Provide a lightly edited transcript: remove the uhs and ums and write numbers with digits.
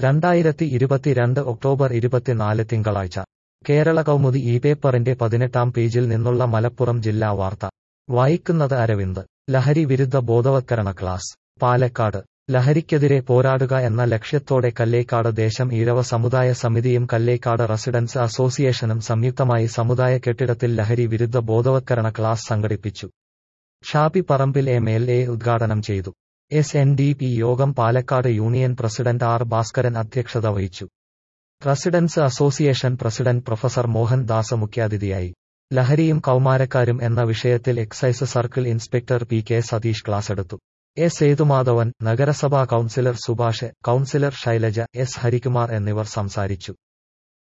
2022 October 24 തിങ്കളാഴ്ച കേരള കൗമുദി ഈ പേപ്പറിന്റെ 18-ാം പേജിൽ നിന്നുള്ള മലപ്പുറം ജില്ലാ വാർത്ത വായിക്കുന്നത് അരവിന്ദ്. ലഹരി വിരുദ്ധ ബോധവത്കരണ ക്ലാസ് പാലക്കാട്. ലഹരിക്കെതിരെ പോരാടുക എന്ന ലക്ഷ്യത്തോടെ കല്ലേക്കാട് ദേശം ഈഴവ സമുദായ സമിതിയും കല്ലേക്കാട് റെസിഡൻസ് അസോസിയേഷനും സംയുക്തമായി സമുദായ കെട്ടിടത്തിൽ ലഹരി വിരുദ്ധ ബോധവത്കരണ ക്ലാസ് സംഘടിപ്പിച്ചു. ഷാബി പറമ്പിൽ MLA ഉദ്ഘാടനം ചെയ്തു. SNDP യോഗം Palakkad union president R Bhaskaran അധ്യക്ഷത വഹിച്ചു. Residence association president professor Mohan Das മുഖ്യാതിഥിയായി. ലഹരിയും കൗമാരക്കാരും എന്ന വിഷയത്തിൽ excise circle inspector PK Satheesh ക്ലാസെടുത്തു. സേതുമാധവൻ, നഗരസഭാ കൗൺസിലർ സുഭാഷ്, കൗൺസിലർ ശൈലജ, ഹരികുമാർ എന്നിവർ സംസാരിച്ചു.